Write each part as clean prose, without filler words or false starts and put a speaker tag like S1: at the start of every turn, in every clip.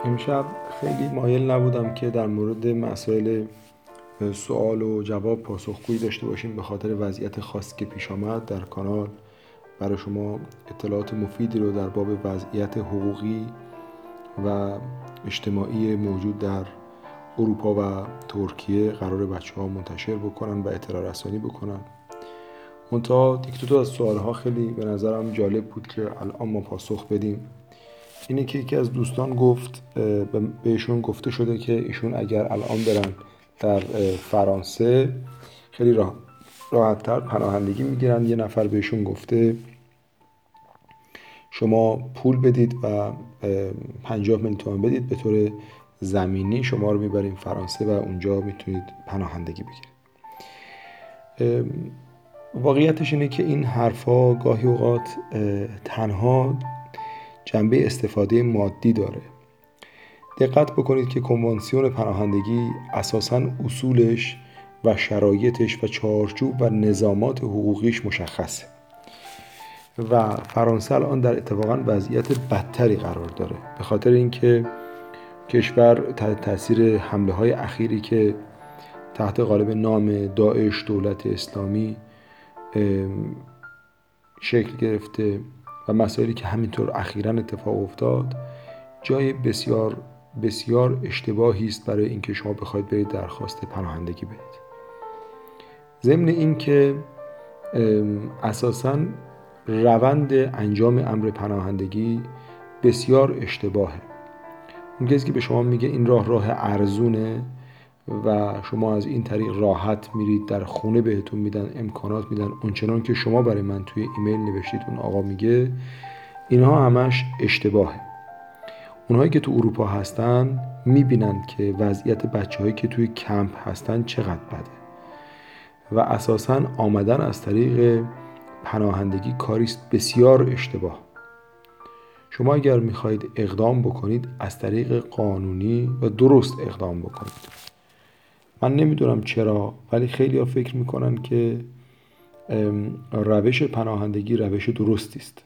S1: امشب خیلی مایل نبودم که در مورد مسائل سوال و جواب پاسخگویی داشته باشیم به خاطر وضعیت خاصی که پیش آمد در کانال. برای شما اطلاعات مفیدی رو در باب وضعیت حقوقی و اجتماعی موجود در اروپا و ترکیه قرار بچه‌ها منتشر بکنن و اطلاع رسانی بکنن. منتها یک دو از سوالها خیلی به نظرم جالب بود که الان ما پاسخ بدیم. اینه که یکی از دوستان گفت بهشون گفته شده که ایشون اگر الان برن در فرانسه خیلی راحت‌تر پناهندگی میگیرن. یه نفر بهشون گفته شما پول بدید و 50 میلیون تومان بدید به طور زمینی شما رو میبریم فرانسه و اونجا میتونید پناهندگی بگیرید. واقعیتش اینه که این حرفا گاهی اوقات تنها جنبه استفاده مادی داره. دقت بکنید که کنوانسیون پناهندگی اساساً اصولش و شرایطش و چارچوب و نظامات حقوقیش مشخصه و فرانسه الان در اتفاقاً وضعیت بدتری قرار داره به خاطر اینکه کشور تحت تاثیر حمله‌های اخیری که تحت قالب نام داعش دولت اسلامی شکل گرفته و مسائلی که همینطور اخیراً اتفاق افتاد جای بسیار بسیار اشتباهی است برای اینکه شما بخواید برید درخواست پناهندگی بدید. ضمن این که اساساً روند انجام امر پناهندگی بسیار اشتباهه. اون کسی که به شما میگه این راه ارزونه و شما از این طریق راحت میرید در خونه بهتون میدن امکانات میدن اونچنان که شما برای من توی ایمیل نوشتید اون آقا میگه، اینها همش اشتباهه. اونهایی که تو اروپا هستن میبینن که وضعیت بچه‌هایی که توی کمپ هستن چقدر بده و اساساً آمدن از طریق پناهندگی کاریست بسیار اشتباه. شما اگر میخواید اقدام بکنید از طریق قانونی و درست اقدام بکنید. من نمیدونم چرا ولی خیلی ها فکر میکنن که روش پناهندگی روش درستی است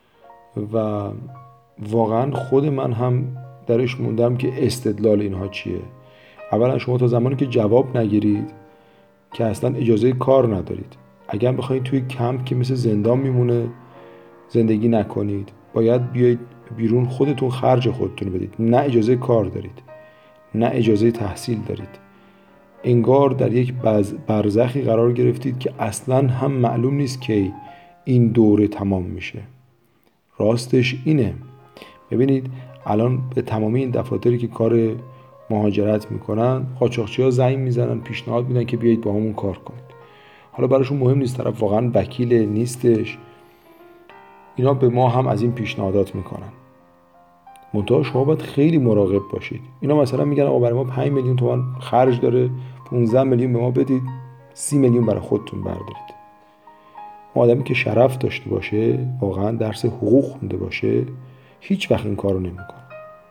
S1: و واقعا خود من هم درش موندم که استدلال اینها چیه. اولا شما تا زمانی که جواب نگیرید که اصلا اجازه کار ندارید. اگر بخواید توی کمپ که مثل زندان میمونه زندگی نکنید، باید بیاید بیرون خودتون خرج خودتون بدید. نه اجازه کار دارید نه اجازه تحصیل دارید. انگار در یک برزخی قرار گرفتید که اصلا هم معلوم نیست که این دوره تمام میشه. راستش اینه. ببینید الان به تمامی این دفاتری که کار مهاجرت میکنن قاچاقچی‌ها زنگ میزنن پیشنهاد میدن که بیایید با همون کار کنید. حالا براشون مهم نیست طرف واقعا وکیل نیستش، اینا به ما هم از این پیشنهادات میکنن. منتها شما باید خیلی مراقب باشید. اینا مثلا میگن آقا برای ما 5 میلیون تومان خرج داره، 15 میلیون به ما بدید، 30 میلیون برای خودتون بردارید. آدمی که شرف داشته باشه، واقعا درس حقوق خونده باشه، هیچ وقت این کارو نمیکنه.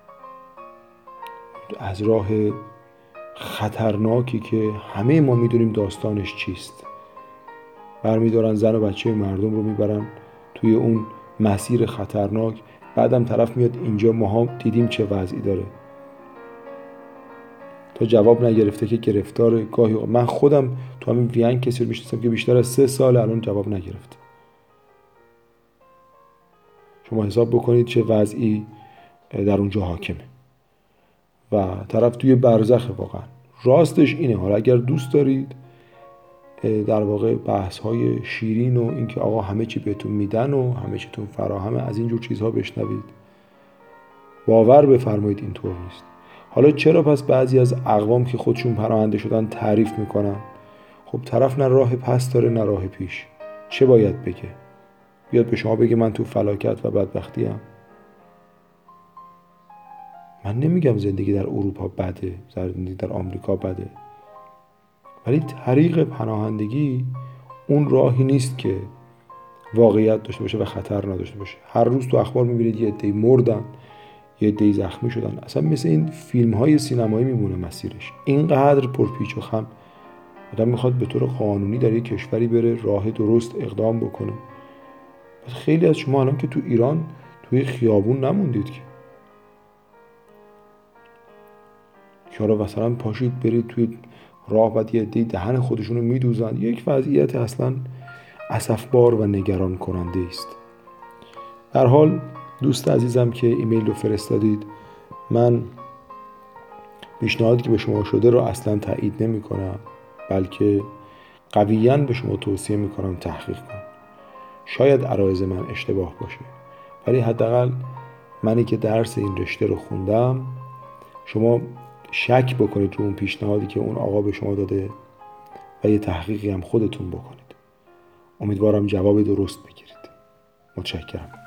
S1: از راه خطرناکی که همه ما میدونیم داستانش چیست برمیدارن زن و بچه مردم رو میبرن توی اون مسیر خطرناک. بعدم طرف میاد اینجا ماها دیدیم چه وضعی داره، تا جواب نگرفته که گرفتار. گاهی من خودم تو همین وین کسی رو میشناسم که بیشتر از 3 سال الان جواب نگرفته. شما حساب بکنید چه وضعی در اونجا حاکمه و طرف توی برزخه. واقعا راستش اینه. حالا اگر دوست دارید در واقع بحث های شیرین و اینکه آقا همه چی بهتون میدن و همه چیتون فراهمه از اینجور چیزها بشنوید، باور بفرمایید اینطور نیست. حالا چرا پس بعضی از اقوام که خودشون پناهنده شدن تعریف میکنن؟ خب طرف نه راه پس داره نه راه پیش. چه باید بگه؟ بیاد به شما بگه من تو فلاکت و بدبختی ام؟ من نمیگم زندگی در اروپا بده، زندگی در آمریکا بده، ولی طریق پناهندگی اون راهی نیست که واقعیت داشته باشه و خطر نداشته باشه. هر روز تو اخبار میبینید یه عده‌ای مردن، یه عده‌ای زخمی شدن. اصلا مثل این فیلم های سینمایی میمونه مسیرش. اینقدر پرپیچ و خم. آدم میخواد به طور قانونی در یک کشوری بره راه درست اقدام بکنه. پس خیلی از شما الان که تو ایران توی خیابون نموندید که یا مثلا پاشید برید توی راه، بعد یه عده‌ای دهن خودشونو میدوزن. یک وضعیت اصلا اسفبار و نگران کننده است. در حال دوست عزیزم که ایمیل رو فرستادید، من پیشنهادی که به شما شده رو اصلا تایید نمی کنم، بلکه قویاً به شما توصیه می کنم تحقیق کن. شاید عرایض من اشتباه باشه، ولی حداقل منی که درس این رشته رو خوندم، شما شک بکنید رو اون پیشنهادی که اون آقا به شما داده و یه تحقیقی هم خودتون بکنید. امیدوارم جواب درست بگیرید. متشکرم.